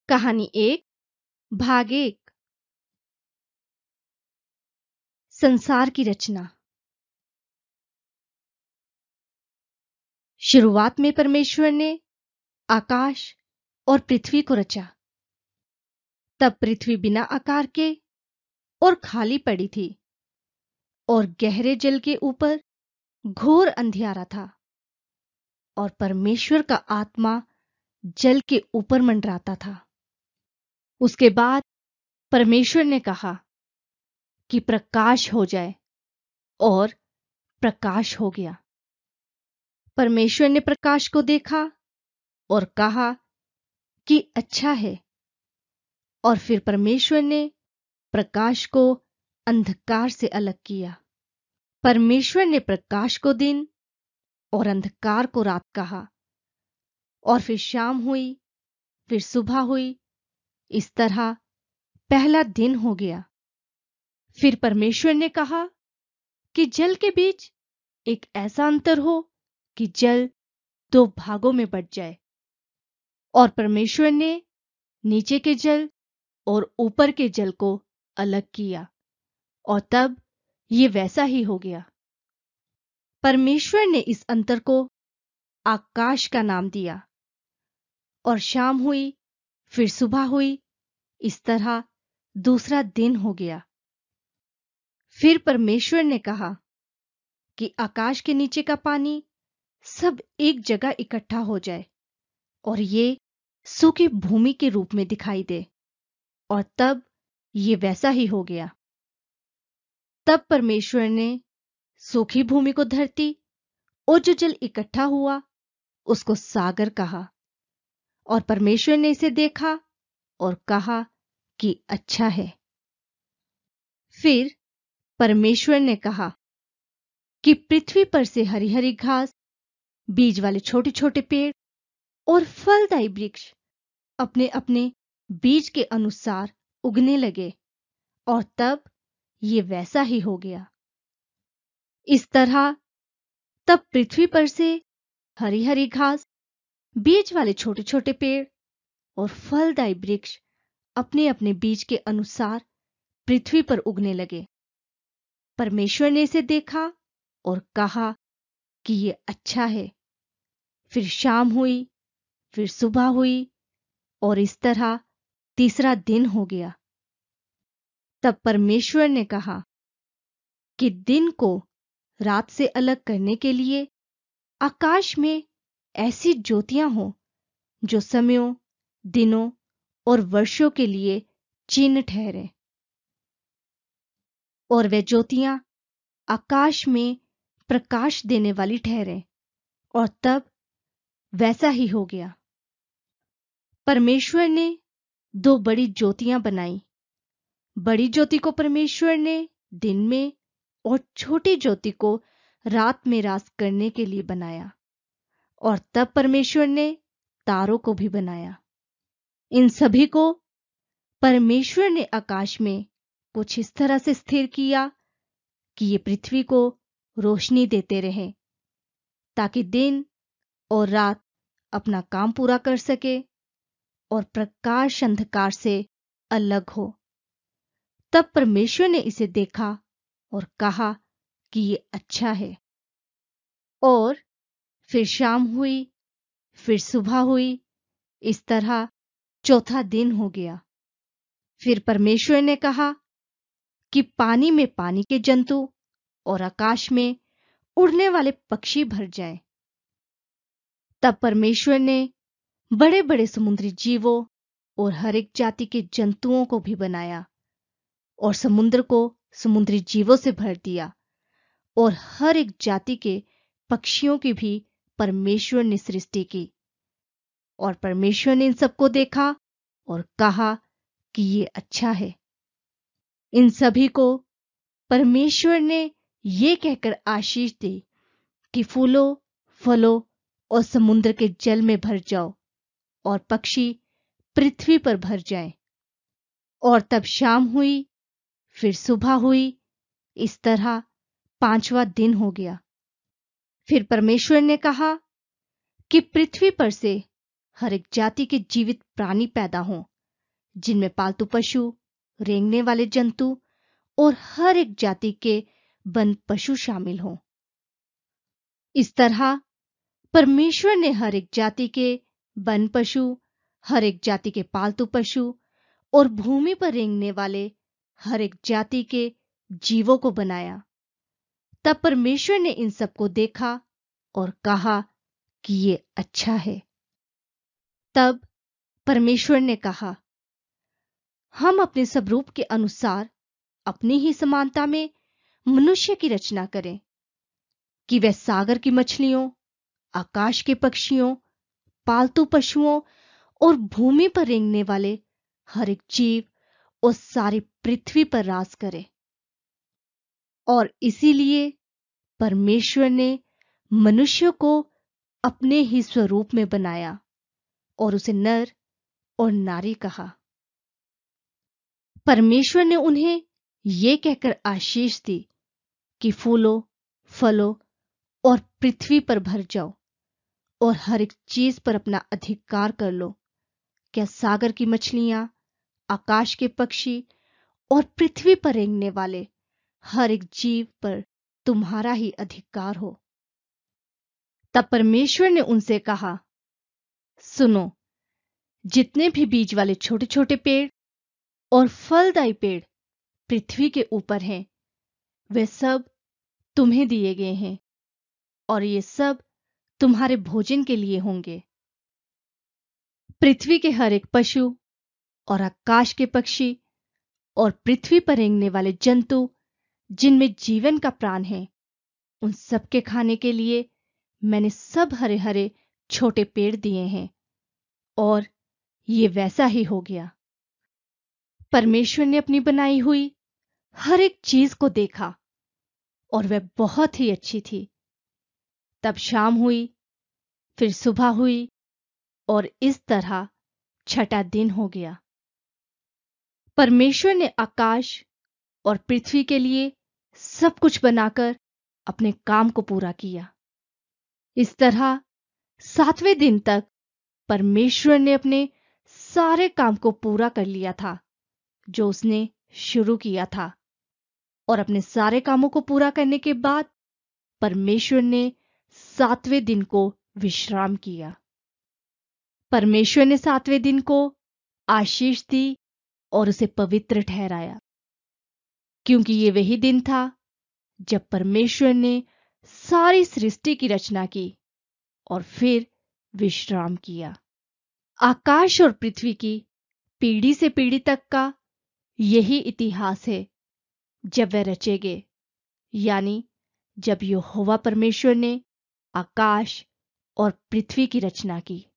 कहानी 1 भाग 1 संसार की रचना। शुरुआत में परमेश्वर ने आकाश और पृथ्वी को रचा। तब पृथ्वी बिना आकार के और खाली पड़ी थी और गहरे जल के ऊपर घोर अंधियारा था और परमेश्वर का आत्मा जल के ऊपर मंडराता था। उसके बाद परमेश्वर ने कहा कि प्रकाश हो जाए और प्रकाश हो गया। परमेश्वर ने प्रकाश को देखा और कहा कि अच्छा है। और फिर परमेश्वर ने प्रकाश को अंधकार से अलग किया। परमेश्वर ने प्रकाश को दिन और अंधकार को रात कहा। और फिर शाम हुई, फिर सुबह हुई, इस तरह पहला दिन हो गया। फिर परमेश्वर ने कहा कि जल के बीच एक ऐसा अंतर हो कि जल 2 भागों में बंट जाए। और परमेश्वर ने नीचे के जल और ऊपर के जल को अलग किया और तब ये वैसा ही हो गया। परमेश्वर ने इस अंतर को आकाश का नाम दिया। और शाम हुई, फिर सुबह हुई, इस तरह दूसरा दिन हो गया। फिर परमेश्वर ने कहा कि आकाश के नीचे का पानी सब एक जगह इकट्ठा हो जाए और ये सूखी भूमि के रूप में दिखाई दे। और तब ये वैसा ही हो गया। तब परमेश्वर ने सूखी भूमि को धरती और जो जल इकट्ठा हुआ उसको सागर कहा। और परमेश्वर ने इसे देखा और कहा कि अच्छा है। फिर परमेश्वर ने कहा कि पृथ्वी पर से हरी हरी घास, बीज वाले छोटे छोटे पेड़ और फलदायी वृक्ष अपने अपने बीज के अनुसार उगने लगे। और तब ये वैसा ही हो गया। इस तरह तब पृथ्वी पर से हरी हरी घास, बीज वाले छोटे छोटे पेड़ और फलदायी वृक्ष अपने अपने बीज के अनुसार पृथ्वी पर उगने लगे। परमेश्वर ने इसे देखा और कहा कि ये अच्छा है। फिर शाम हुई, फिर सुबह हुई और इस तरह तीसरा दिन हो गया। तब परमेश्वर ने कहा कि दिन को रात से अलग करने के लिए आकाश में ऐसी ज्योतियां हों जो समयों, दिनों और वर्षों के लिए चिन्ह ठहरे। और वे ज्योतियां आकाश में प्रकाश देने वाली ठहरे। और तब वैसा ही हो गया। परमेश्वर ने 2 बड़ी ज्योतियां बनाई। बड़ी ज्योति को परमेश्वर ने दिन में और छोटी ज्योति को रात में रास करने के लिए बनाया। और तब परमेश्वर ने तारों को भी बनाया। इन सभी को परमेश्वर ने आकाश में कुछ इस तरह से स्थिर किया कि ये पृथ्वी को रोशनी देते रहे, ताकि दिन और रात अपना काम पूरा कर सके और प्रकाश अंधकार से अलग हो। तब परमेश्वर ने इसे देखा और कहा कि ये अच्छा है। और फिर शाम हुई, फिर सुबह हुई, इस तरह चौथा दिन हो गया। फिर परमेश्वर ने कहा कि पानी में पानी के जंतु और आकाश में उड़ने वाले पक्षी भर जाएं। तब परमेश्वर ने बड़े बड़े समुद्री जीवों और हर एक जाति के जंतुओं को भी बनाया और समुद्र को समुद्री जीवों से भर दिया और हर एक जाति के पक्षियों की भी परमेश्वर ने सृष्टि की। और परमेश्वर ने इन सबको देखा और कहा कि ये अच्छा है। इन सभी को परमेश्वर ने ये कहकर आशीष दी कि फूलो, फलो और समुद्र के जल में भर जाओ और पक्षी पृथ्वी पर भर जाएं। और तब शाम हुई, फिर सुबह हुई, इस तरह 5वां दिन हो गया। फिर परमेश्वर ने कहा कि पृथ्वी पर से हर एक जाति के जीवित प्राणी पैदा हों जिनमें पालतू पशु, रेंगने वाले जंतु और हर एक जाति के वन पशु शामिल हों। इस तरह परमेश्वर ने हर एक जाति के वन पशु, हर एक जाति के पालतू पशु और भूमि पर रेंगने वाले हर एक जाति के जीवों को बनाया। तब परमेश्वर ने इन सबको देखा और कहा कि ये अच्छा है। तब परमेश्वर ने कहा, हम अपने स्वरूप के अनुसार अपनी ही समानता में मनुष्य की रचना करें, कि वह सागर की मछलियों, आकाश के पक्षियों, पालतू पशुओं और भूमि पर रेंगने वाले हर एक जीव और सारी पृथ्वी पर राज करे। और इसीलिए परमेश्वर ने मनुष्य को अपने ही स्वरूप में बनाया और उसे नर और नारी कहा। परमेश्वर ने उन्हें यह कहकर आशीष दी कि फूलो, फलो और पृथ्वी पर भर जाओ और हर एक चीज पर अपना अधिकार कर लो। क्या सागर की मछलियां, आकाश के पक्षी और पृथ्वी पर रेंगने वाले हर एक जीव पर तुम्हारा ही अधिकार हो। तब परमेश्वर ने उनसे कहा, सुनो, जितने भी बीज वाले छोटे छोटे पेड़ और फलदायी पेड़ पृथ्वी के ऊपर हैं, वे सब तुम्हें दिए गए हैं और ये सब तुम्हारे भोजन के लिए होंगे। पृथ्वी के हर एक पशु और आकाश के पक्षी और पृथ्वी पर रेंगने वाले जंतु जिनमें जीवन का प्राण है, उन सब के खाने के लिए मैंने सब हरे हरे छोटे पेड़ दिए हैं। और ये वैसा ही हो गया। परमेश्वर ने अपनी बनाई हुई हर एक चीज को देखा और वह बहुत ही अच्छी थी। तब शाम हुई, फिर सुबह हुई और इस तरह छठा दिन हो गया। परमेश्वर ने आकाश और पृथ्वी के लिए सब कुछ बनाकर अपने काम को पूरा किया। इस तरह सातवें दिन तक परमेश्वर ने अपने सारे काम को पूरा कर लिया था जो उसने शुरू किया था। और अपने सारे कामों को पूरा करने के बाद परमेश्वर ने सातवें दिन को विश्राम किया। परमेश्वर ने सातवें दिन को आशीष दी और उसे पवित्र ठहराया, क्योंकि ये वही दिन था जब परमेश्वर ने सारी सृष्टि की रचना की और फिर विश्राम किया। आकाश और पृथ्वी की पीढ़ी से पीढ़ी तक का यही इतिहास है जब वह रचे गए, यानी जब यहोवा परमेश्वर ने आकाश और पृथ्वी की रचना की।